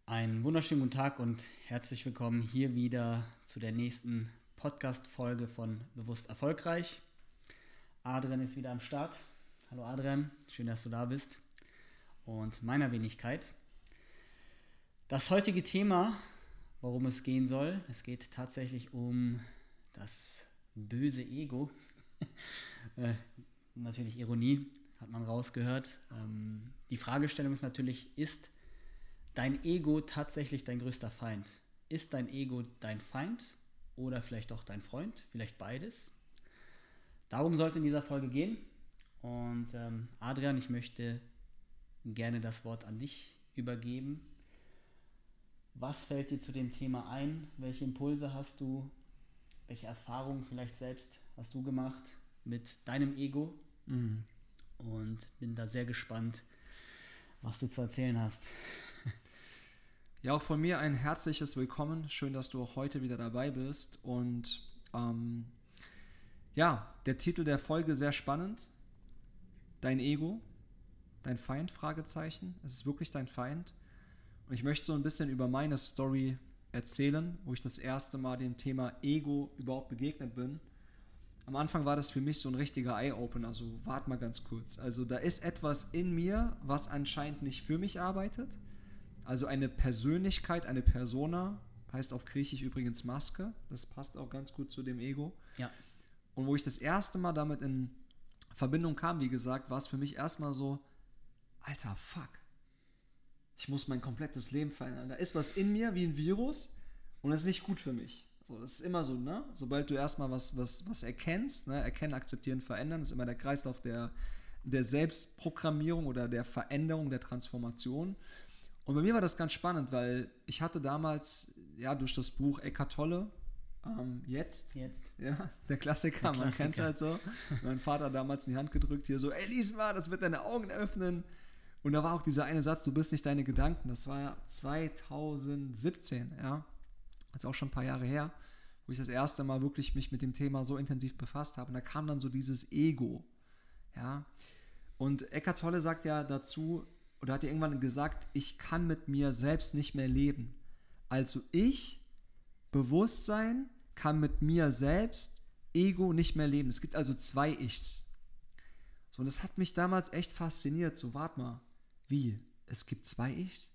Einen wunderschönen guten Tag und herzlich willkommen hier wieder zu der nächsten Podcast-Folge von Bewusst Erfolgreich. Adrian ist wieder am Start. Hallo Adrian, schön, dass du da bist. Und meiner Wenigkeit. Das heutige Thema, worum es gehen soll, es geht tatsächlich um das böse Ego. Natürlich Ironie, hat man rausgehört. Die Fragestellung ist natürlich, ist dein Ego tatsächlich dein größter Feind? Ist dein Ego dein Feind oder vielleicht auch dein Freund? Vielleicht beides. Darum soll es in dieser Folge gehen. Und Adrian, ich möchte gerne das Wort an dich übergeben. Was fällt dir zu dem Thema ein? Welche Impulse hast du? Welche Erfahrungen vielleicht selbst hast du gemacht mit deinem Ego? Und bin da sehr gespannt, was du zu erzählen hast. Ja, auch von mir ein herzliches Willkommen. Schön, dass du auch heute wieder dabei bist. Und der Titel der Folge sehr spannend. Dein Ego, dein Feind, Fragezeichen. Es ist wirklich dein Feind. Und ich möchte so ein bisschen über meine Story erzählen, wo ich das erste Mal dem Thema Ego überhaupt begegnet bin. Am Anfang war das für mich so ein richtiger Eye-Opener, also warte mal ganz kurz. Also da ist etwas in mir, was anscheinend nicht für mich arbeitet. Also eine Persönlichkeit, eine Persona, heißt auf Griechisch übrigens Maske. Das passt auch ganz gut zu dem Ego. Ja. Und wo ich das erste Mal damit in Verbindung kam, wie gesagt, war es für mich erstmal so, alter Fuck, ich muss mein komplettes Leben verändern. Da ist was in mir wie ein Virus und das ist nicht gut für mich. So, das ist immer so, ne? Sobald du erstmal was erkennst, ne? Erkennen, akzeptieren, verändern, ist immer der Kreislauf der Selbstprogrammierung oder der Veränderung, der Transformation. Und bei mir war das ganz spannend, weil ich hatte damals, durch das Buch Eckhart Tolle, jetzt, ja, der Klassiker, man kennt es halt so, mein Vater hat damals in die Hand gedrückt, hier so, ey, lies mal, das wird deine Augen öffnen. Und da war auch dieser eine Satz, du bist nicht deine Gedanken, das war 2017, ja, also auch schon ein paar Jahre her, wo ich das erste Mal wirklich mich mit dem Thema so intensiv befasst habe. Und da kam dann so dieses Ego, ja. Und Eckhart Tolle sagt ja dazu, oder hat ja irgendwann gesagt, ich kann mit mir selbst nicht mehr leben. Also ich, Bewusstsein, kann mit mir selbst, Ego, nicht mehr leben. Es gibt also zwei Ichs. So, und das hat mich damals echt fasziniert. So, warte mal, wie? Es gibt zwei Ichs?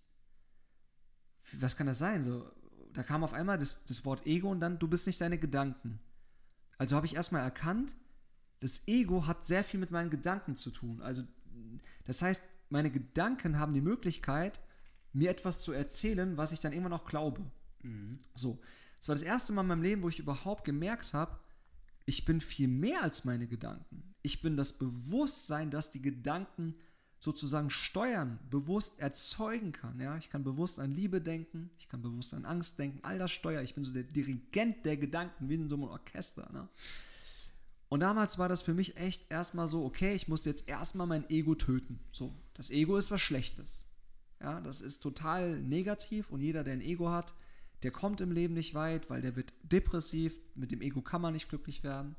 Was kann das sein? So, da kam auf einmal das Wort Ego und dann, du bist nicht deine Gedanken. Also habe ich erstmal erkannt, das Ego hat sehr viel mit meinen Gedanken zu tun. Also, das heißt, meine Gedanken haben die Möglichkeit, mir etwas zu erzählen, was ich dann immer noch glaube. So, das war das erste Mal in meinem Leben, wo ich überhaupt gemerkt habe, ich bin viel mehr als meine Gedanken. Ich bin das Bewusstsein, das die Gedanken sozusagen steuern, bewusst erzeugen kann. Ja? Ich kann bewusst an Liebe denken, ich kann bewusst an Angst denken, all das steuere ich. Ich bin so der Dirigent der Gedanken, wie in so einem Orchester. Ne? Und damals war das für mich echt erstmal so, okay, ich muss jetzt erstmal mein Ego töten. So, das Ego ist was Schlechtes. Ja, das ist total negativ und jeder, der ein Ego hat, der kommt im Leben nicht weit, weil der wird depressiv, mit dem Ego kann man nicht glücklich werden.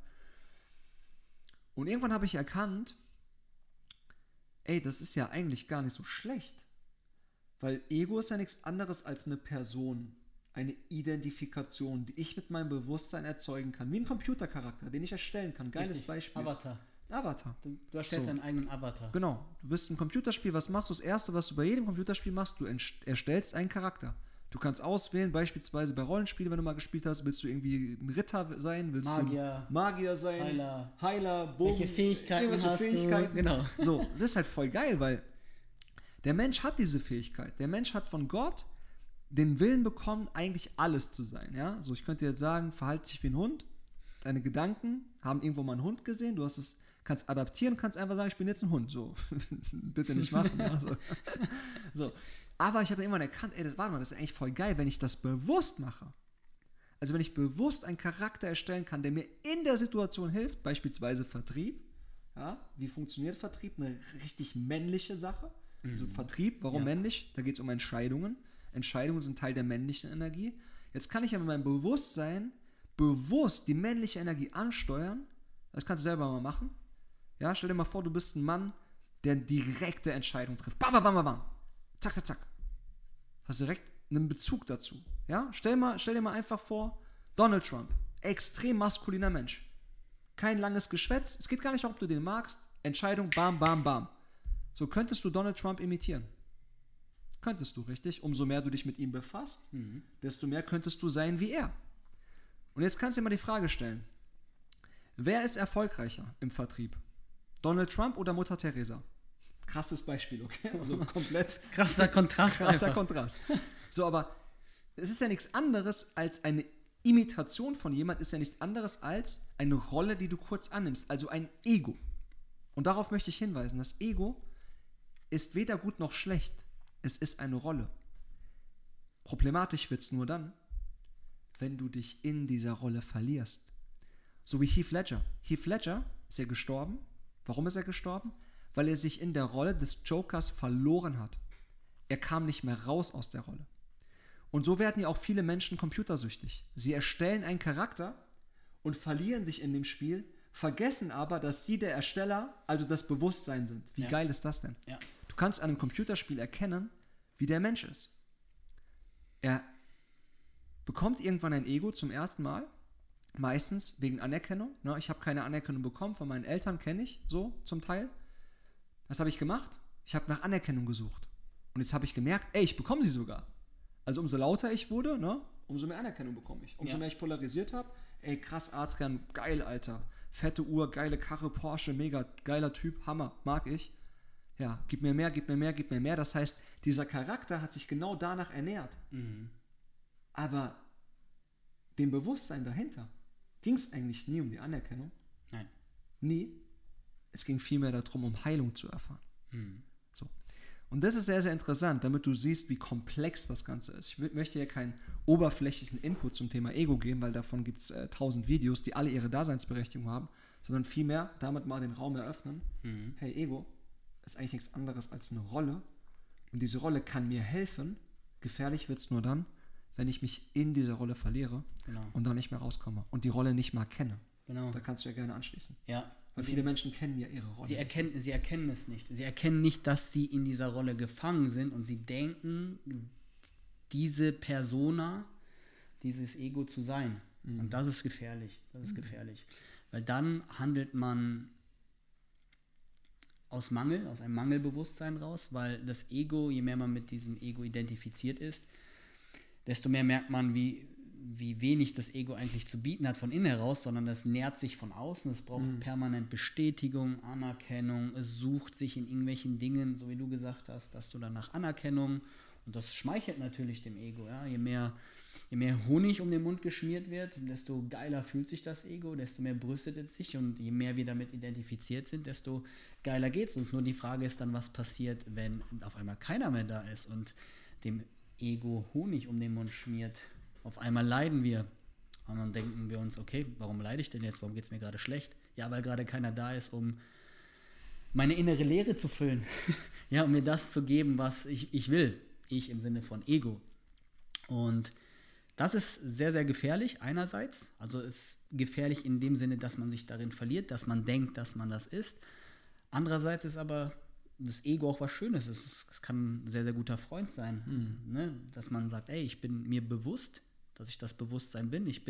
Und irgendwann habe ich erkannt, ey, das ist ja eigentlich gar nicht so schlecht, weil Ego ist ja nichts anderes als eine Person, eine Identifikation, die ich mit meinem Bewusstsein erzeugen kann, wie ein Computercharakter, den ich erstellen kann. Geiles Richtig. Beispiel. Avatar. Du erstellst deinen eigenen Avatar. Genau. Du bist ein Computerspiel, was machst du? Das Erste, was du bei jedem Computerspiel machst, du erstellst einen Charakter. Du kannst auswählen, beispielsweise bei Rollenspielen, wenn du mal gespielt hast, willst du irgendwie ein Ritter sein, willst du Magier sein, Heiler, Bogen, welche Fähigkeiten hast du? Genau. So, das ist halt voll geil, weil der Mensch hat diese Fähigkeit. Der Mensch hat von Gott den Willen bekommen, eigentlich alles zu sein. Ja? So, ich könnte jetzt sagen, verhalte dich wie ein Hund. Deine Gedanken haben irgendwo mal einen Hund gesehen. Du kannst adaptieren, kannst einfach sagen, ich bin jetzt ein Hund. So, bitte nicht machen. Ja? So. Aber ich habe irgendwann erkannt, ey, das ist eigentlich voll geil, wenn ich das bewusst mache. Also wenn ich bewusst einen Charakter erstellen kann, der mir in der Situation hilft, beispielsweise Vertrieb. Ja? Wie funktioniert Vertrieb? Eine richtig männliche Sache. Also Vertrieb, warum männlich? Da geht es um Entscheidungen. Entscheidungen sind Teil der männlichen Energie. Jetzt kann ich ja mit meinem Bewusstsein bewusst die männliche Energie ansteuern. Das kannst du selber mal machen. Ja, stell dir mal vor, du bist ein Mann, der direkte Entscheidungen trifft. Bam, bam, bam, bam, bam. Zack, zack, zack. Hast direkt einen Bezug dazu. Ja? Stell dir mal einfach vor, Donald Trump, extrem maskuliner Mensch. Kein langes Geschwätz. Es geht gar nicht darum, ob du den magst. Entscheidung, bam, bam, bam. So könntest du Donald Trump imitieren. Könntest du, richtig? Umso mehr du dich mit ihm befasst, desto mehr könntest du sein wie er. Und jetzt kannst du dir mal die Frage stellen, wer ist erfolgreicher im Vertrieb? Donald Trump oder Mutter Teresa? Krasses Beispiel, okay? Also komplett Krasser Kontrast. krasser Kontrast. So, aber es ist ja nichts anderes als eine Imitation von jemand, ist ja nichts anderes als eine Rolle, die du kurz annimmst, also ein Ego. Und darauf möchte ich hinweisen, das Ego ist weder gut noch schlecht. Es ist eine Rolle. Problematisch wird es nur dann, wenn du dich in dieser Rolle verlierst. So wie Heath Ledger. Heath Ledger ist ja gestorben. Warum ist er gestorben? Weil er sich in der Rolle des Jokers verloren hat. Er kam nicht mehr raus aus der Rolle. Und so werden ja auch viele Menschen computersüchtig. Sie erstellen einen Charakter und verlieren sich in dem Spiel, vergessen aber, dass sie der Ersteller, also das Bewusstsein sind. Wie geil ist das denn? Ja. Du kannst an einem Computerspiel erkennen, wie der Mensch ist. Er bekommt irgendwann ein Ego zum ersten Mal, meistens wegen Anerkennung. Ne, ich habe keine Anerkennung bekommen, von meinen Eltern kenne ich so zum Teil. Was habe ich gemacht? Ich habe nach Anerkennung gesucht. Und jetzt habe ich gemerkt, ey, ich bekomme sie sogar. Also umso lauter ich wurde, ne, umso mehr Anerkennung bekomme ich. Umso mehr ich polarisiert habe, ey, krass, Adrian, geil, Alter. Fette Uhr, geile Karre, Porsche, mega geiler Typ, Hammer, mag ich. Ja, gib mir mehr, gib mir mehr, gib mir mehr. Das heißt, dieser Charakter hat sich genau danach ernährt. Aber dem Bewusstsein dahinter ging es eigentlich nie um die Anerkennung. Nein. Nie. Es ging vielmehr darum, um Heilung zu erfahren. So. Und das ist sehr, sehr interessant, damit du siehst, wie komplex das Ganze ist. Ich möchte hier keinen oberflächlichen Input zum Thema Ego geben, weil davon gibt es 1000 Videos, die alle ihre Daseinsberechtigung haben, sondern vielmehr damit mal den Raum eröffnen. Hey, Ego ist eigentlich nichts anderes als eine Rolle. Und diese Rolle kann mir helfen. Gefährlich wird es nur dann, wenn ich mich in dieser Rolle verliere und dann nicht mehr rauskomme und die Rolle nicht mal kenne. Genau. Da kannst du ja gerne anschließen. Ja. Weil viele Menschen kennen ja ihre Rolle. Sie erkennen es nicht. Sie erkennen nicht, dass sie in dieser Rolle gefangen sind und sie denken, diese Persona, dieses Ego zu sein. Und das ist gefährlich. Das ist gefährlich. Weil dann handelt man aus Mangel, aus einem Mangelbewusstsein raus, weil das Ego, je mehr man mit diesem Ego identifiziert ist, desto mehr merkt man, wie wenig das Ego eigentlich zu bieten hat von innen heraus, sondern es nährt sich von außen, es braucht permanent Bestätigung, Anerkennung, es sucht sich in irgendwelchen Dingen, so wie du gesagt hast, dass du dann nach Anerkennung, und das schmeichelt natürlich dem Ego, ja? Je mehr Honig um den Mund geschmiert wird, desto geiler fühlt sich das Ego, desto mehr brüstet es sich und je mehr wir damit identifiziert sind, desto geiler geht es uns. Nur die Frage ist dann, was passiert, wenn auf einmal keiner mehr da ist und dem Ego Honig um den Mund schmiert. Auf einmal leiden wir. Und dann denken wir uns, okay, warum leide ich denn jetzt? Warum geht es mir gerade schlecht? Ja, weil gerade keiner da ist, um meine innere Leere zu füllen. Ja, um mir das zu geben, was ich will. Ich im Sinne von Ego. Und das ist sehr, sehr gefährlich einerseits. Also es ist gefährlich in dem Sinne, dass man sich darin verliert, dass man denkt, dass man das ist. Andererseits ist aber das Ego auch was Schönes. Es kann ein sehr, sehr guter Freund sein. Ne? Dass man sagt, ey, ich bin mir bewusst, dass ich das Bewusstsein bin. Ich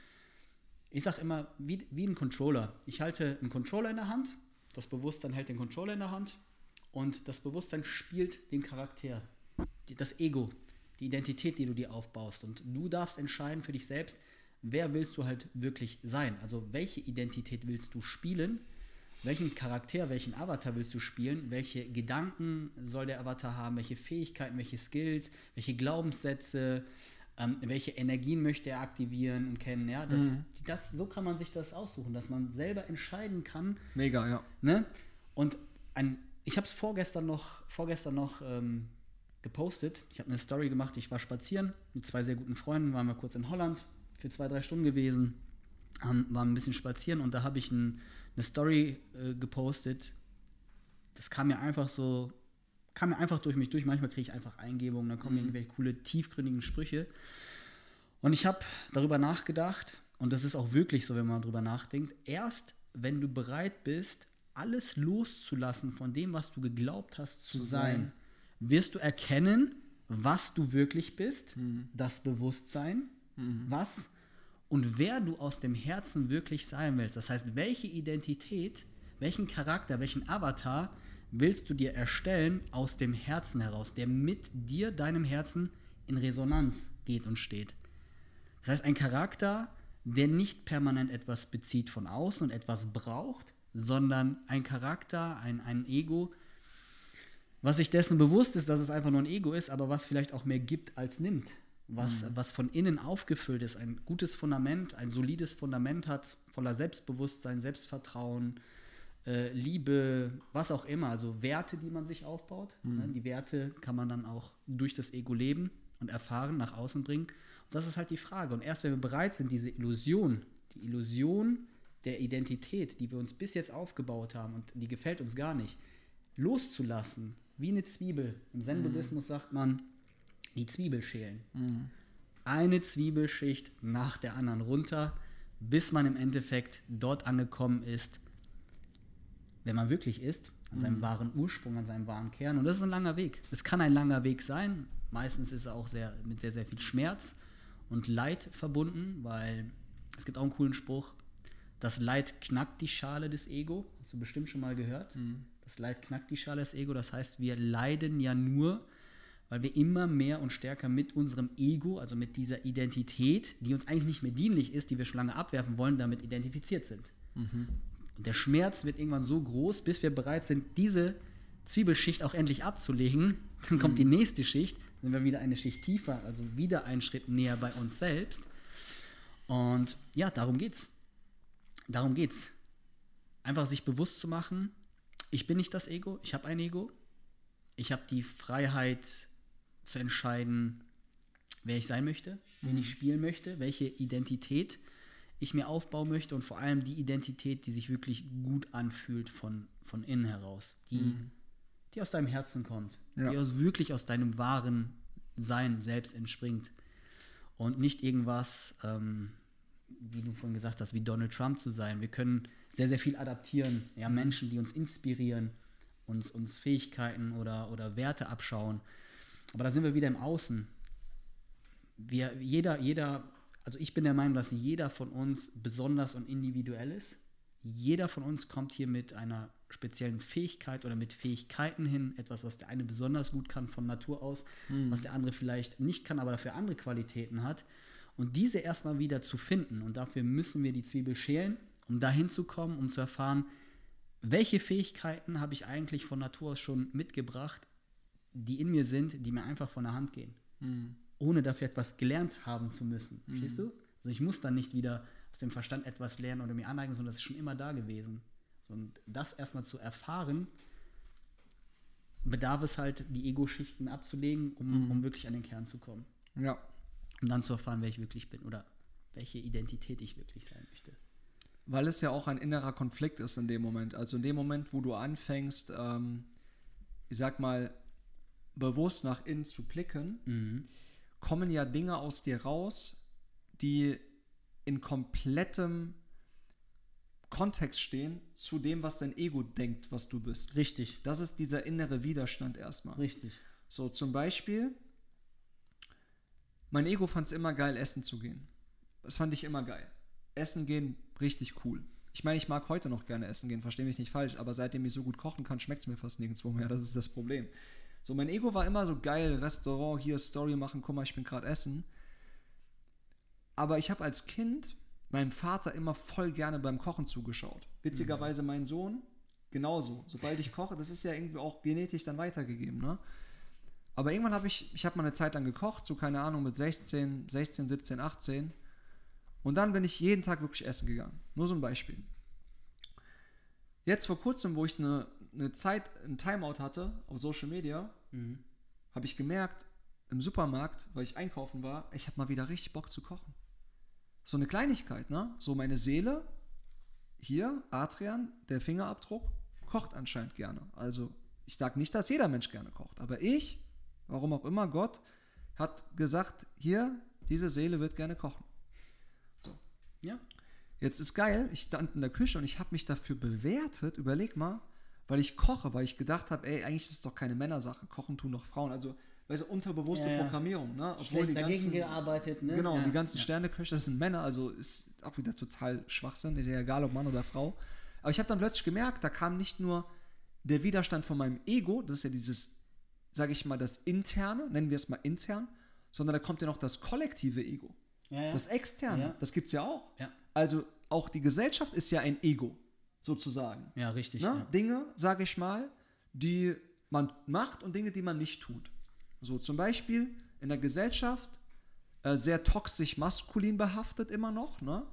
sag immer, wie ein Controller. Ich halte einen Controller in der Hand, das Bewusstsein hält den Controller in der Hand und das Bewusstsein spielt den Charakter, das Ego, die Identität, die du dir aufbaust. Und du darfst entscheiden für dich selbst, wer willst du halt wirklich sein? Also welche Identität willst du spielen? Welchen Charakter, welchen Avatar willst du spielen? Welche Gedanken soll der Avatar haben? Welche Fähigkeiten, welche Skills, welche Glaubenssätze, welche Energien möchte er aktivieren und kennen? Ja, so kann man sich das aussuchen, dass man selber entscheiden kann. Mega, ja. Ne? Und ich habe es vorgestern noch gepostet. Ich habe eine Story gemacht. Ich war spazieren mit 2 sehr guten Freunden, waren wir kurz in Holland für 2-3 Stunden gewesen, waren ein bisschen spazieren und da habe ich eine Story gepostet. Das kam mir einfach durch mich durch. Manchmal kriege ich einfach Eingebungen, dann kommen irgendwelche coole, tiefgründigen Sprüche. Und ich habe darüber nachgedacht, und das ist auch wirklich so, wenn man darüber nachdenkt, erst wenn du bereit bist, alles loszulassen von dem, was du geglaubt hast zu sein, wirst du erkennen, was du wirklich bist, das Bewusstsein, was und wer du aus dem Herzen wirklich sein willst. Das heißt, welche Identität, welchen Charakter, welchen Avatar willst du dir erstellen aus dem Herzen heraus, der mit dir, deinem Herzen, in Resonanz geht und steht. Das heißt, ein Charakter, der nicht permanent etwas bezieht von außen und etwas braucht, sondern ein Charakter, ein Ego, was sich dessen bewusst ist, dass es einfach nur ein Ego ist, aber was vielleicht auch mehr gibt als nimmt. Was von innen aufgefüllt ist, ein gutes Fundament, ein solides Fundament hat, voller Selbstbewusstsein, Selbstvertrauen, Liebe, was auch immer, also Werte, die man sich aufbaut. Ne? Die Werte kann man dann auch durch das Ego leben und erfahren, nach außen bringen. Und das ist halt die Frage. Und erst wenn wir bereit sind, die Illusion der Identität, die wir uns bis jetzt aufgebaut haben und die gefällt uns gar nicht, loszulassen, wie eine Zwiebel. Im Zen-Buddhismus sagt man, die Zwiebel schälen. Eine Zwiebelschicht nach der anderen runter, bis man im Endeffekt dort angekommen ist, wenn man wirklich ist, an seinem wahren Ursprung, an seinem wahren Kern. Und das ist ein langer Weg. Es kann ein langer Weg sein. Meistens ist er auch mit sehr, sehr viel Schmerz und Leid verbunden, weil es gibt auch einen coolen Spruch, das Leid knackt die Schale des Ego. Hast du bestimmt schon mal gehört. Das Leid knackt die Schale des Ego. Das heißt, wir leiden ja nur, weil wir immer mehr und stärker mit unserem Ego, also mit dieser Identität, die uns eigentlich nicht mehr dienlich ist, die wir schon lange abwerfen wollen, damit identifiziert sind. Und der Schmerz wird irgendwann so groß, bis wir bereit sind, diese Zwiebelschicht auch endlich abzulegen. Dann kommt die nächste Schicht, dann sind wir wieder eine Schicht tiefer, also wieder einen Schritt näher bei uns selbst. Und ja, darum geht's. Darum geht's. Einfach sich bewusst zu machen, ich bin nicht das Ego, ich habe ein Ego. Ich habe die Freiheit zu entscheiden, wer ich sein möchte, wen ich spielen möchte, welche Identität ich mir aufbauen möchte und vor allem die Identität, die sich wirklich gut anfühlt von innen heraus, die aus deinem Herzen kommt, die wirklich aus deinem wahren Sein selbst entspringt und nicht irgendwas, wie du vorhin gesagt hast, wie Donald Trump zu sein. Wir können sehr, sehr viel adaptieren, ja, Menschen, die uns inspirieren, uns Fähigkeiten oder Werte abschauen. Aber da sind wir wieder im Außen. Also ich bin der Meinung, dass jeder von uns besonders und individuell ist. Jeder von uns kommt hier mit einer speziellen Fähigkeit oder mit Fähigkeiten hin, etwas, was der eine besonders gut kann von Natur aus, was der andere vielleicht nicht kann, aber dafür andere Qualitäten hat. Und diese erstmal wieder zu finden. Und dafür müssen wir die Zwiebel schälen, um dahin zu kommen, um zu erfahren, welche Fähigkeiten habe ich eigentlich von Natur aus schon mitgebracht, die in mir sind, die mir einfach von der Hand gehen. Ohne dafür etwas gelernt haben zu müssen. Verstehst du? Also ich muss dann nicht wieder aus dem Verstand etwas lernen oder mir aneignen, sondern das ist schon immer da gewesen. Und das erstmal zu erfahren, bedarf es halt, die Ego-Schichten abzulegen, um wirklich an den Kern zu kommen. Ja. Um dann zu erfahren, wer ich wirklich bin oder welche Identität ich wirklich sein möchte. Weil es ja auch ein innerer Konflikt ist in dem Moment. Also in dem Moment, wo du anfängst, ich sag mal, bewusst nach innen zu blicken, kommen ja Dinge aus dir raus, die in komplettem Kontext stehen zu dem, was dein Ego denkt, was du bist. Richtig. Das ist dieser innere Widerstand erstmal. Richtig. So, zum Beispiel, mein Ego fand es immer geil, essen zu gehen. Das fand ich immer geil. Essen gehen, richtig cool. Ich meine, ich mag heute noch gerne essen gehen, verstehe mich nicht falsch, aber seitdem ich so gut kochen kann, schmeckt es mir fast nirgendwo mehr. Das ist das Problem. So, mein Ego war immer so geil, Restaurant, hier Story machen, guck mal, ich bin gerade essen. Aber ich habe als Kind meinem Vater immer voll gerne beim Kochen zugeschaut. Witzigerweise mein Sohn genauso. Sobald ich koche, das ist ja irgendwie auch genetisch dann weitergegeben, ne? Aber irgendwann habe ich mal eine Zeit lang gekocht, so keine Ahnung, mit 16, 17, 18. Und dann bin ich jeden Tag wirklich essen gegangen. Nur so ein Beispiel. Jetzt vor kurzem, wo ich eine Zeit, ein Timeout hatte auf Social Media, habe ich gemerkt, im Supermarkt, weil ich einkaufen war, ich habe mal wieder richtig Bock zu kochen. So eine Kleinigkeit, ne? So meine Seele, hier, Adrian, der Fingerabdruck, kocht anscheinend gerne. Also ich sage nicht, dass jeder Mensch gerne kocht, aber ich, warum auch immer, Gott hat gesagt, hier, diese Seele wird gerne kochen. So. Ja. Jetzt ist geil, ich stand in der Küche und ich habe mich dafür bewertet, überleg mal, weil ich koche, weil ich gedacht habe, ey, eigentlich ist es doch keine Männersache, kochen tun doch Frauen. Also weißt du, unterbewusste Ja. Programmierung, ne? Obwohl Schlecht die dagegen ganzen, gearbeitet, ne? genau, Ja. die ganzen Ja. Sterneköche, das sind Männer, also ist auch wieder total Schwachsinn, ist ja egal, ob Mann oder Frau. Aber ich habe dann plötzlich gemerkt, da kam nicht nur der Widerstand von meinem Ego, das ist ja dieses, sage ich mal, das Interne, nennen wir es mal intern, sondern da kommt ja noch das kollektive Ego. Ja. Das Externe, Ja. das gibt es ja auch. Ja. Also auch die Gesellschaft ist ja ein Ego, sozusagen. Ja, richtig. Ne? Ja. Dinge, sage ich mal, die man macht und Dinge, die man nicht tut. So zum Beispiel in der Gesellschaft sehr toxisch maskulin behaftet immer noch. Ne?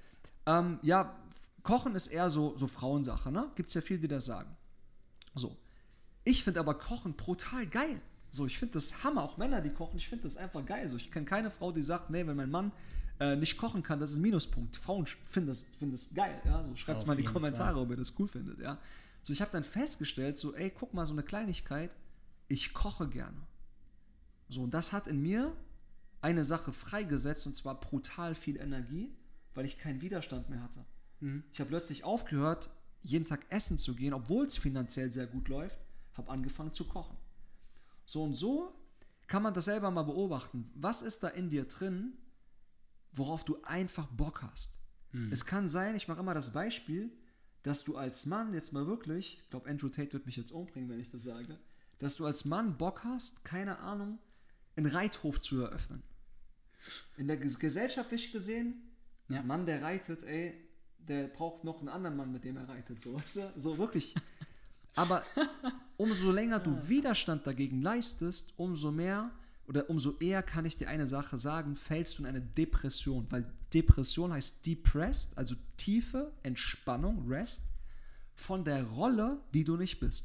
Ja, Kochen ist eher so Frauensache. Ne? Gibt es ja viele, die das sagen. So. Ich finde aber Kochen brutal geil. So, ich finde das Hammer. Auch Männer, die kochen, ich finde das einfach geil. So, ich kenne keine Frau, die sagt, nee, wenn mein Mann nicht kochen kann, das ist ein Minuspunkt. Frauen finden das geil. Ja? So, schreibt es Auf mal in die jeden Kommentare, Fall. ob ihr das cool findet. Ja? So, ich habe dann festgestellt, so, ey, guck mal, so eine Kleinigkeit, ich koche gerne. So, und das hat in mir eine Sache freigesetzt, und zwar brutal viel Energie, weil ich keinen Widerstand mehr hatte. Ich habe plötzlich aufgehört, jeden Tag essen zu gehen, obwohl es finanziell sehr gut läuft, habe angefangen zu kochen. So und so kann man das selber mal beobachten. Was ist da in dir drin, worauf du einfach Bock hast? Es kann sein, ich mache immer das Beispiel, dass du als Mann jetzt mal wirklich, ich glaube, Andrew Tate wird mich jetzt umbringen, wenn ich das sage, dass du als Mann Bock hast, keine Ahnung, einen Reithof zu eröffnen. In der gesellschaftlich gesehen, Ja. ein Mann, der reitet, ey, der braucht noch einen anderen Mann, mit dem er reitet, so, weißt du? So wirklich. Aber umso länger du Widerstand dagegen leistest, umso mehr oder umso eher kann ich dir eine Sache sagen, fällst du in eine Depression, weil Depression heißt depressed, also tiefe Entspannung, Rest, von der Rolle, die du nicht bist.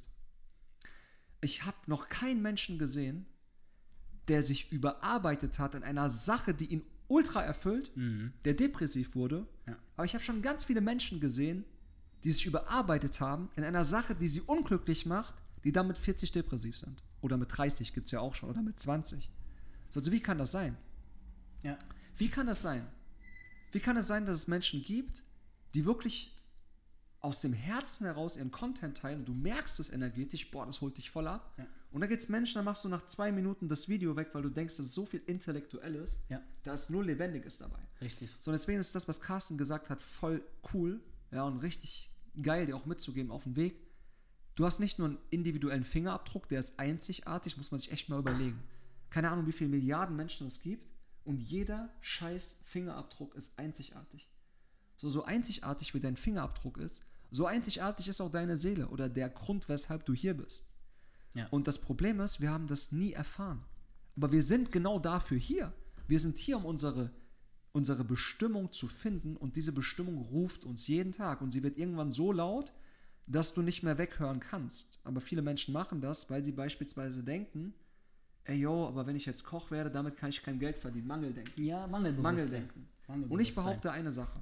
Ich habe noch keinen Menschen gesehen, der sich überarbeitet hat in einer Sache, die ihn ultra erfüllt, der depressiv wurde. Ja. Aber ich habe schon ganz viele Menschen gesehen, die sich überarbeitet haben in einer Sache, die sie unglücklich macht, die dann mit 40 depressiv sind. Oder mit 30 gibt es ja auch schon. Oder mit 20. Also wie kann das sein? Ja. Wie kann das sein? Wie kann es sein, dass es Menschen gibt, die wirklich aus dem Herzen heraus ihren Content teilen und du merkst es energetisch, boah, das holt dich voll ab. Ja. Und dann gibt es Menschen, da machst du nach 2 Minuten das Video weg, weil du denkst, das ist so viel Intellektuelles, Ja. da ist nur Lebendiges dabei. Richtig. So, und deswegen ist das, was Carsten gesagt hat, voll cool, ja, und richtig geil, dir auch mitzugeben auf dem Weg. Du hast nicht nur einen individuellen Fingerabdruck, der ist einzigartig, muss man sich echt mal überlegen. Keine Ahnung, wie viele Milliarden Menschen es gibt und jeder scheiß Fingerabdruck ist einzigartig. So einzigartig wie dein Fingerabdruck ist, so einzigartig ist auch deine Seele oder der Grund, weshalb du hier bist. Ja. Und das Problem ist, wir haben das nie erfahren. Aber wir sind genau dafür hier. Wir sind hier, um unsere Bestimmung zu finden und diese Bestimmung ruft uns jeden Tag und sie wird irgendwann so laut, dass du nicht mehr weghören kannst. Aber viele Menschen machen das, weil sie beispielsweise denken, ey yo, aber wenn ich jetzt Koch werde, damit kann ich kein Geld verdienen. Mangeldenken. Ja, Mangelbewusstsein. Mangeldenken. Und ich behaupte eine Sache.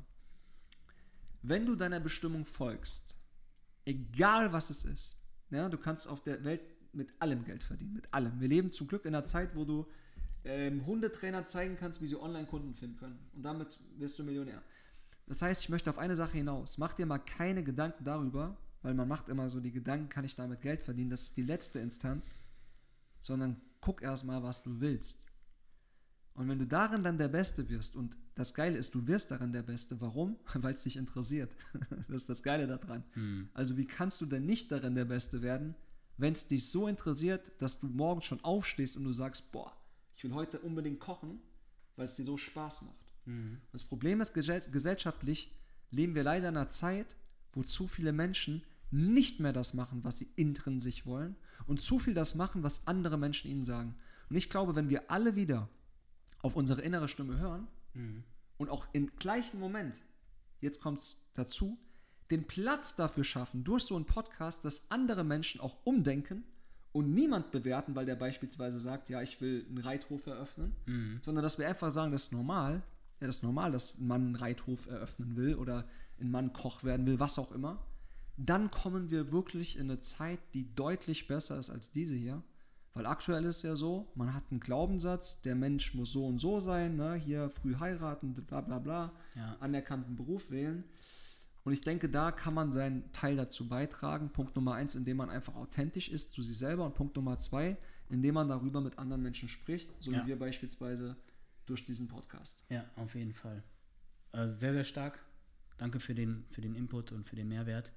Wenn du deiner Bestimmung folgst, egal was es ist, ja, du kannst auf der Welt mit allem Geld verdienen, mit allem. Wir leben zum Glück in einer Zeit, wo du Hundetrainer zeigen kannst, wie sie Online-Kunden finden können. Und damit wirst du Millionär. Das heißt, ich möchte auf eine Sache hinaus. Mach dir mal keine Gedanken darüber, weil man macht immer so die Gedanken, kann ich damit Geld verdienen? Das ist die letzte Instanz. Sondern guck erstmal, was du willst. Und wenn du darin dann der Beste wirst, und das Geile ist, du wirst darin der Beste. Warum? Weil es dich interessiert. Das ist das Geile daran. Also wie kannst du denn nicht darin der Beste werden, wenn es dich so interessiert, dass du morgen schon aufstehst und du sagst, boah, ich will heute unbedingt kochen, weil es dir so Spaß macht. Das Problem ist, gesellschaftlich leben wir leider in einer Zeit, wo zu viele Menschen nicht mehr das machen, was sie intrinsisch wollen und zu viel das machen, was andere Menschen ihnen sagen. Und ich glaube, wenn wir alle wieder auf unsere innere Stimme hören und auch im gleichen Moment, jetzt kommt es dazu, den Platz dafür schaffen, durch so einen Podcast, dass andere Menschen auch umdenken und niemand bewerten, weil der beispielsweise sagt, ja, ich will einen Reithof eröffnen, sondern dass wir einfach sagen, das ist normal, dass ein Mann einen Reithof eröffnen will oder ein Mann Koch werden will, was auch immer, dann kommen wir wirklich in eine Zeit, die deutlich besser ist als diese hier. Weil aktuell ist ja so, man hat einen Glaubenssatz, der Mensch muss so und so sein, ne? Hier früh heiraten, bla bla bla, Ja. anerkannten Beruf wählen. Und ich denke, da kann man seinen Teil dazu beitragen. Punkt Nummer 1, indem man einfach authentisch ist zu sich selber. Und Punkt Nummer 2, indem man darüber mit anderen Menschen spricht, so Ja. wie wir beispielsweise durch diesen Podcast. Ja, auf jeden Fall. Also sehr, sehr stark. Danke für den Input und für den Mehrwert.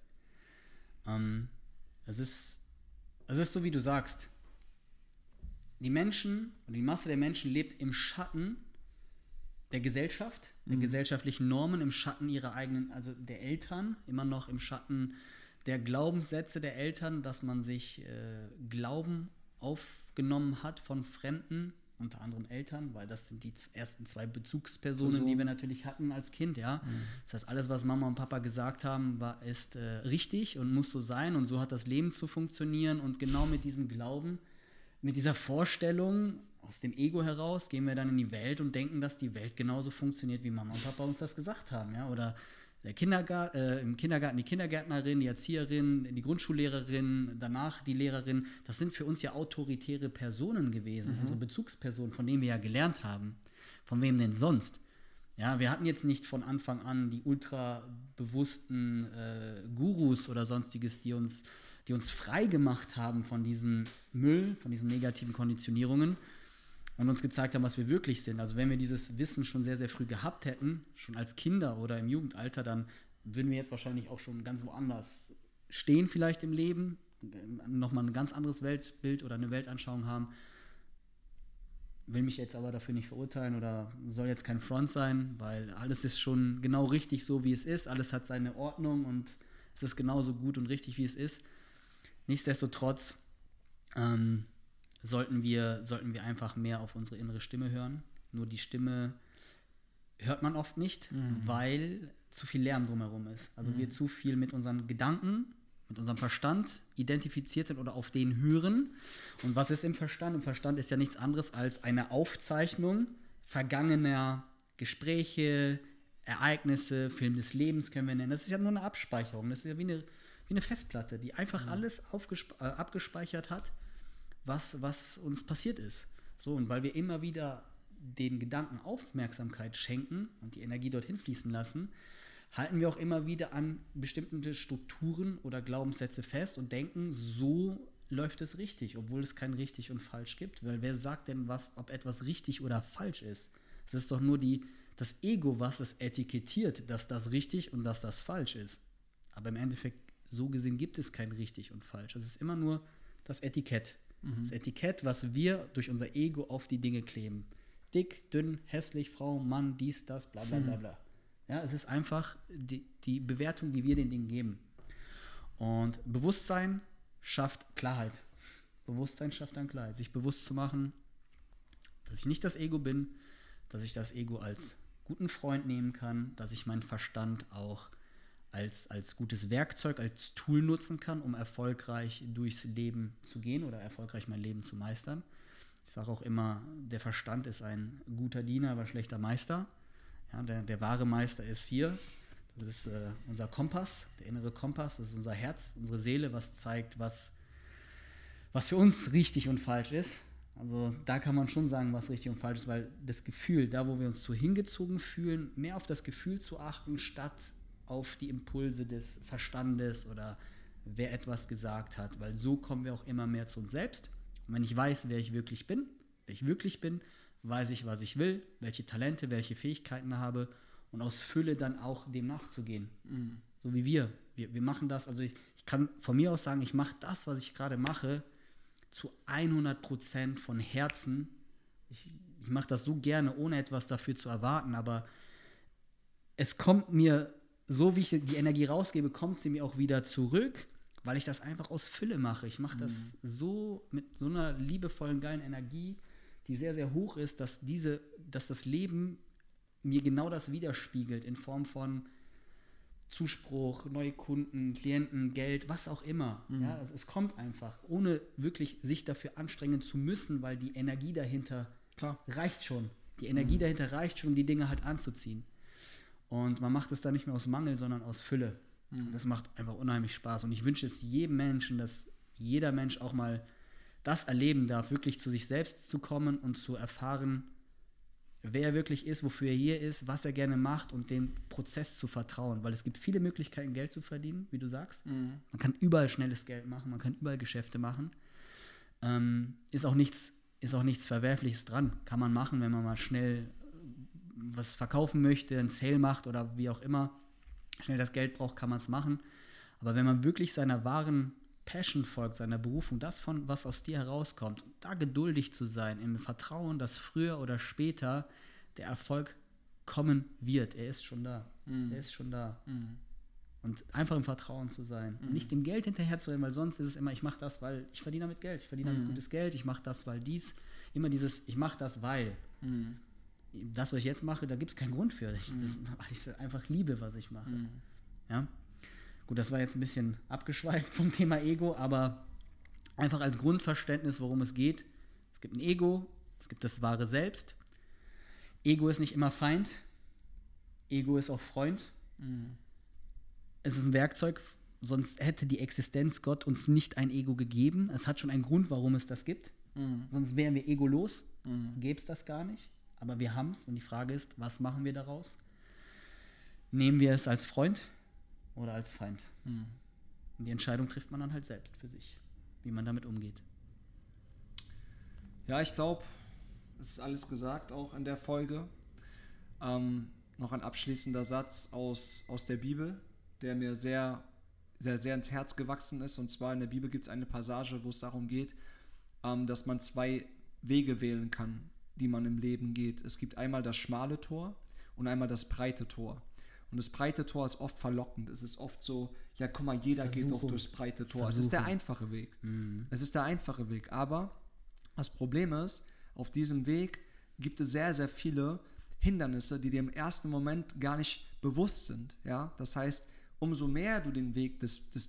Es ist so, wie du sagst. Die Menschen und die Masse der Menschen lebt im Schatten der Gesellschaft, der gesellschaftlichen Normen, im Schatten ihrer eigenen, also der Eltern, immer noch im Schatten der Glaubenssätze der Eltern, dass man sich Glauben aufgenommen hat von Fremden, unter anderem Eltern, weil das sind die ersten 2 Bezugspersonen, die wir natürlich hatten als Kind, ja. Das heißt, alles, was Mama und Papa gesagt haben, ist richtig und muss so sein und so hat das Leben zu funktionieren und genau mit diesem Glauben, mit dieser Vorstellung aus dem Ego heraus gehen wir dann in die Welt und denken, dass die Welt genauso funktioniert, wie Mama und Papa uns das gesagt haben, ja, oder im Kindergarten die Kindergärtnerin, die Erzieherin, die Grundschullehrerin, danach die Lehrerin, das sind für uns ja autoritäre Personen gewesen, also Bezugspersonen, von denen wir ja gelernt haben. Von wem denn sonst? Ja, wir hatten jetzt nicht von Anfang an die ultra bewussten Gurus oder sonstiges, die uns frei gemacht haben von diesem Müll, von diesen negativen Konditionierungen und uns gezeigt haben, was wir wirklich sind. Also wenn wir dieses Wissen schon sehr, sehr früh gehabt hätten, schon als Kinder oder im Jugendalter, dann würden wir jetzt wahrscheinlich auch schon ganz woanders stehen vielleicht im Leben, nochmal ein ganz anderes Weltbild oder eine Weltanschauung haben. Will mich jetzt aber dafür nicht verurteilen oder soll jetzt kein Front sein, weil alles ist schon genau richtig so, wie es ist. Alles hat seine Ordnung und es ist genauso gut und richtig, wie es ist. Nichtsdestotrotz sollten wir einfach mehr auf unsere innere Stimme hören. Nur die Stimme hört man oft nicht, weil zu viel Lärm drumherum ist. Also wir zu viel mit unseren Gedanken, mit unserem Verstand identifiziert sind oder auf den hören. Und was ist im Verstand? Im Verstand ist ja nichts anderes als eine Aufzeichnung vergangener Gespräche, Ereignisse, Film des Lebens können wir nennen. Das ist ja nur eine Abspeicherung. Das ist ja wie eine Festplatte, die einfach alles abgespeichert hat, was uns passiert ist. So, und weil wir immer wieder den Gedanken Aufmerksamkeit schenken und die Energie dorthin fließen lassen, halten wir auch immer wieder an bestimmte Strukturen oder Glaubenssätze fest und denken, so läuft es richtig, obwohl es kein richtig und falsch gibt. Weil wer sagt denn ob etwas richtig oder falsch ist? Es ist doch nur das Ego, was es etikettiert, dass das richtig und dass das falsch ist. Aber im Endeffekt, so gesehen, gibt es kein richtig und falsch. Es ist immer nur das Etikett. Das Etikett, was wir durch unser Ego auf die Dinge kleben. Dick, dünn, hässlich, Frau, Mann, dies, das, bla bla bla bla. Ja, es ist einfach die Bewertung, die wir den Dingen geben. Und Bewusstsein schafft Klarheit. Bewusstsein schafft dann Klarheit. Sich bewusst zu machen, dass ich nicht das Ego bin, dass ich das Ego als guten Freund nehmen kann, dass ich meinen Verstand auch als gutes Werkzeug, als Tool nutzen kann, um erfolgreich durchs Leben zu gehen oder erfolgreich mein Leben zu meistern. Ich sage auch immer, der Verstand ist ein guter Diener, aber schlechter Meister. Ja, der wahre Meister ist hier. Das ist unser Kompass, der innere Kompass, das ist unser Herz, unsere Seele, was zeigt, was für uns richtig und falsch ist. Also da kann man schon sagen, was richtig und falsch ist, weil das Gefühl, da wo wir uns zu hingezogen fühlen, mehr auf das Gefühl zu achten, statt auf die Impulse des Verstandes oder wer etwas gesagt hat, weil so kommen wir auch immer mehr zu uns selbst. Und wenn ich weiß, wer ich wirklich bin, weiß ich, was ich will, welche Talente, welche Fähigkeiten habe und aus Fülle dann auch dem nachzugehen. So wie wir machen das, also ich kann von mir aus sagen, ich mache das, was ich gerade mache, zu 100% von Herzen. Ich mache das so gerne, ohne etwas dafür zu erwarten, aber es kommt mir, so wie ich die Energie rausgebe, kommt sie mir auch wieder zurück, weil ich das einfach aus Fülle mache. Ich mache das so mit so einer liebevollen, geilen Energie, die sehr, sehr hoch ist, dass das Leben mir genau das widerspiegelt in Form von Zuspruch, neue Kunden, Klienten, Geld, was auch immer. Ja, also es kommt einfach, ohne wirklich sich dafür anstrengen zu müssen, weil die Energie dahinter reicht schon. Die Energie dahinter reicht schon, um die Dinge halt anzuziehen. Und man macht es dann nicht mehr aus Mangel, sondern aus Fülle. Und das macht einfach unheimlich Spaß. Und ich wünsche es jedem Menschen, dass jeder Mensch auch mal das erleben darf, wirklich zu sich selbst zu kommen und zu erfahren, wer er wirklich ist, wofür er hier ist, was er gerne macht und dem Prozess zu vertrauen. Weil es gibt viele Möglichkeiten, Geld zu verdienen, wie du sagst. Man kann überall schnelles Geld machen, man kann überall Geschäfte machen. Ist auch nichts Verwerfliches dran. Kann man machen, wenn man mal schnell was verkaufen möchte, einen Sale macht oder wie auch immer, schnell das Geld braucht, kann man es machen. Aber wenn man wirklich seiner wahren Passion folgt, seiner Berufung, das von was aus dir herauskommt, da geduldig zu sein, im Vertrauen, dass früher oder später der Erfolg kommen wird. Er ist schon da. Er ist schon da. Und einfach im Vertrauen zu sein. Und nicht dem Geld hinterher zu rennen, weil sonst ist es immer, ich mache das, weil ich verdiene damit Geld. Ich verdiene damit gutes Geld. Ich mache das, weil dies. Immer dieses, ich mache das, weil. Das, was ich jetzt mache, da gibt es keinen Grund für. Weil ich einfach liebe, was ich mache. Ja? Gut, das war jetzt ein bisschen abgeschweift vom Thema Ego, aber einfach als Grundverständnis, worum es geht. Es gibt ein Ego, es gibt das wahre Selbst. Ego ist nicht immer Feind. Ego ist auch Freund. Es ist ein Werkzeug, sonst hätte die Existenz Gott uns nicht ein Ego gegeben. Es hat schon einen Grund, warum es das gibt. Sonst wären wir egolos. Gäbe es das gar nicht. Aber wir haben es und die Frage ist, was machen wir daraus? Nehmen wir es als Freund oder als Feind? Und die Entscheidung trifft man dann halt selbst für sich, wie man damit umgeht. Ja, ich glaube, es ist alles gesagt, auch in der Folge. Noch ein abschließender Satz aus der Bibel, der mir sehr, sehr, sehr ins Herz gewachsen ist. Und zwar in der Bibel gibt es eine Passage, wo es darum geht, dass man 2 Wege wählen kann, die man im Leben geht. Es gibt einmal das schmale Tor und einmal das breite Tor. Und das breite Tor ist oft verlockend. Es ist oft so, ja guck mal, jeder geht doch durchs breite Tor. Es ist der einfache Weg. Es ist der einfache Weg. Aber das Problem ist, auf diesem Weg gibt es sehr, sehr viele Hindernisse, die dir im ersten Moment gar nicht bewusst sind. Ja? Das heißt, umso mehr du den Weg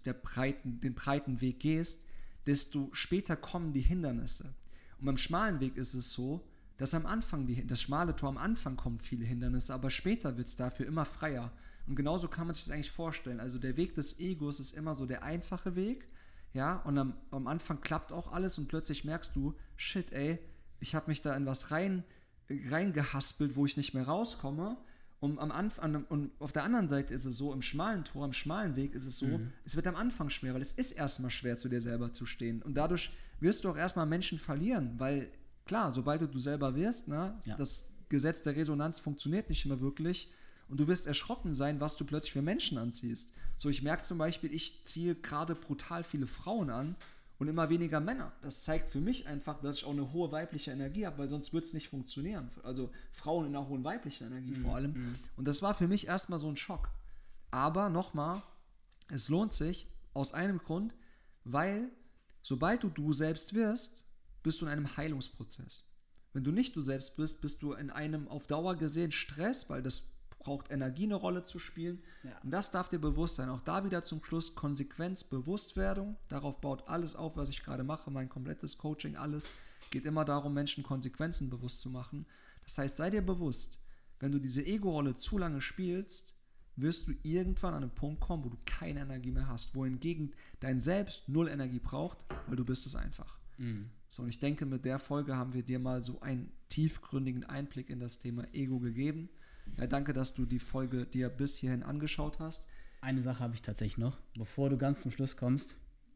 den breiten Weg gehst, desto später kommen die Hindernisse. Und beim schmalen Weg ist es so, dass am Anfang, das schmale Tor am Anfang kommen viele Hindernisse, aber später wird es dafür immer freier. Und genauso kann man sich das eigentlich vorstellen. Also der Weg des Egos ist immer so der einfache Weg, ja, und am Anfang klappt auch alles und plötzlich merkst du, shit, ey, ich habe mich da in was reingehaspelt, wo ich nicht mehr rauskomme. Und auf der anderen Seite ist es so, im schmalen Tor, im schmalen Weg ist es so, es wird am Anfang schwer, weil es ist erstmal schwer, zu dir selber zu stehen. Und dadurch wirst du auch erstmal Menschen verlieren, weil klar, sobald du selber wirst, ne, das Gesetz der Resonanz funktioniert nicht immer wirklich und du wirst erschrocken sein, was du plötzlich für Menschen anziehst. So, ich merke zum Beispiel, ich ziehe gerade brutal viele Frauen an und immer weniger Männer. Das zeigt für mich einfach, dass ich auch eine hohe weibliche Energie habe, weil sonst würde es nicht funktionieren. Also Frauen in einer hohen weiblichen Energie vor allem. Und das war für mich erstmal so ein Schock. Aber nochmal, es lohnt sich aus einem Grund, weil sobald du selbst wirst, bist du in einem Heilungsprozess. Wenn du nicht du selbst bist, bist du in einem auf Dauer gesehen Stress, weil das braucht Energie, eine Rolle zu spielen. Ja. Und das darf dir bewusst sein. Auch da wieder zum Schluss Konsequenz, Bewusstwerdung. Darauf baut alles auf, was ich gerade mache. Mein komplettes Coaching, alles geht immer darum, Menschen Konsequenzen bewusst zu machen. Das heißt, sei dir bewusst, wenn du diese Ego-Rolle zu lange spielst, wirst du irgendwann an einen Punkt kommen, wo du keine Energie mehr hast. Wohingegen dein Selbst 0 Energie braucht, weil du bist es einfach. So, und ich denke, mit der Folge haben wir dir mal so einen tiefgründigen Einblick in das Thema Ego gegeben. Ja, danke, dass du die Folge dir bis hierhin angeschaut hast. Eine Sache habe ich tatsächlich noch, bevor du ganz zum Schluss kommst.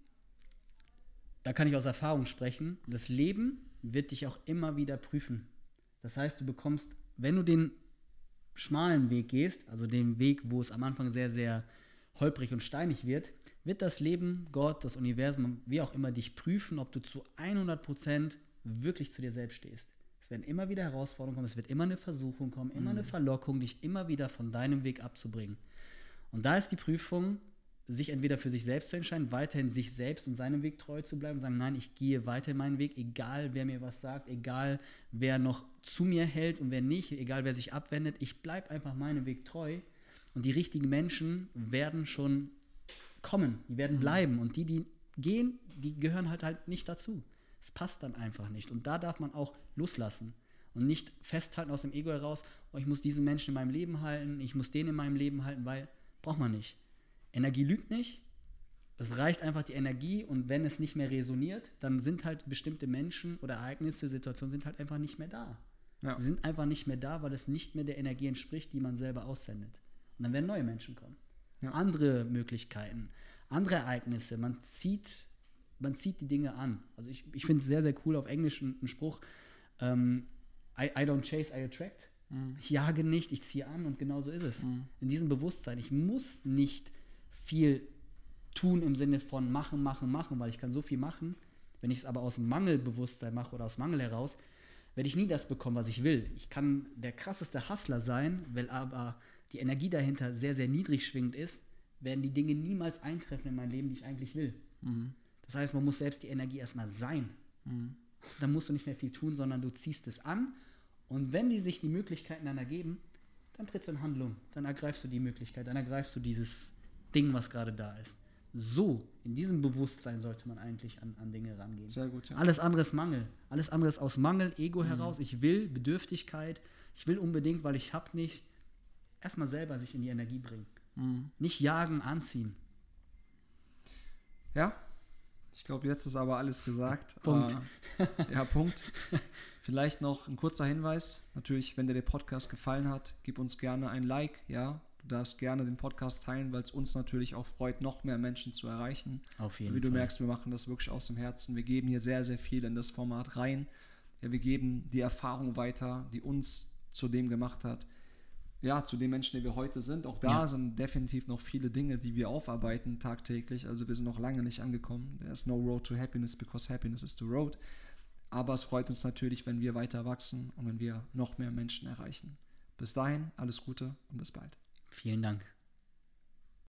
Da kann ich aus Erfahrung sprechen. Das Leben wird dich auch immer wieder prüfen. Das heißt, du bekommst, wenn du den schmalen Weg gehst, also den Weg, wo es am Anfang sehr, sehr holprig und steinig wird das Leben, Gott, das Universum, wie auch immer, dich prüfen, ob du zu 100% wirklich zu dir selbst stehst. Es werden immer wieder Herausforderungen kommen, es wird immer eine Versuchung kommen, immer eine Verlockung, dich immer wieder von deinem Weg abzubringen. Und da ist die Prüfung, sich entweder für sich selbst zu entscheiden, weiterhin sich selbst und seinem Weg treu zu bleiben, sagen, nein, ich gehe weiter meinen Weg, egal wer mir was sagt, egal wer noch zu mir hält und wer nicht, egal wer sich abwendet, ich bleibe einfach meinem Weg treu und die richtigen Menschen werden schon kommen, die werden bleiben und die gehen, die gehören halt nicht dazu. Es passt dann einfach nicht und da darf man auch loslassen und nicht festhalten aus dem Ego heraus, oh, ich muss diesen Menschen in meinem Leben halten, ich muss den in meinem Leben halten, weil, braucht man nicht. Energie lügt nicht, es reicht einfach die Energie und wenn es nicht mehr resoniert, dann sind halt bestimmte Menschen oder Ereignisse, Situationen sind halt einfach nicht mehr da. Ja. Sie sind einfach nicht mehr da, weil es nicht mehr der Energie entspricht, die man selber aussendet. Und dann werden neue Menschen kommen. Ja. Andere Möglichkeiten, andere Ereignisse. Man zieht man zieht die Dinge an. Also ich finde es sehr, sehr cool auf Englisch ein Spruch, I don't chase, I attract. Ich jage nicht, ich ziehe an und genau so ist es. In diesem Bewusstsein, ich muss nicht viel tun im Sinne von machen, weil ich kann so viel machen. Wenn ich es aber aus Mangelbewusstsein mache oder aus Mangel heraus, werde ich nie das bekommen, was ich will. Ich kann der krasseste Hustler sein, weil aber die Energie dahinter sehr, sehr niedrig schwingend ist, werden die Dinge niemals eintreffen in mein Leben, die ich eigentlich will. Das heißt, man muss selbst die Energie erstmal sein. Dann musst du nicht mehr viel tun, sondern du ziehst es an. Und wenn sich die Möglichkeiten dann ergeben, dann trittst du in Handlung. Dann ergreifst du die Möglichkeit, dann ergreifst du dieses Ding, was gerade da ist. So, in diesem Bewusstsein sollte man eigentlich an Dinge rangehen. Sehr gut, ja. Alles andere ist Mangel. Alles andere ist aus Mangel, Ego heraus. Ich will Bedürftigkeit. Ich will unbedingt, weil ich habe nicht. Erstmal selber sich in die Energie bringen. Nicht jagen, anziehen. Ja, ich glaube, jetzt ist aber alles gesagt. Punkt. Punkt. Vielleicht noch ein kurzer Hinweis. Natürlich, wenn dir der Podcast gefallen hat, gib uns gerne ein Like, ja. Du darfst gerne den Podcast teilen, weil es uns natürlich auch freut, noch mehr Menschen zu erreichen. Auf jeden Wie du Fall. merkst, wir machen das wirklich aus dem Herzen. Wir geben hier sehr, sehr viel in das Format rein. Ja, wir geben die Erfahrung weiter, die uns zu dem gemacht hat. Ja, zu den Menschen, die wir heute sind. Auch da sind definitiv noch viele Dinge, die wir aufarbeiten tagtäglich. Also wir sind noch lange nicht angekommen. There is no road to happiness because happiness is the road. Aber es freut uns natürlich, wenn wir weiter wachsen und wenn wir noch mehr Menschen erreichen. Bis dahin, alles Gute und bis bald. Vielen Dank.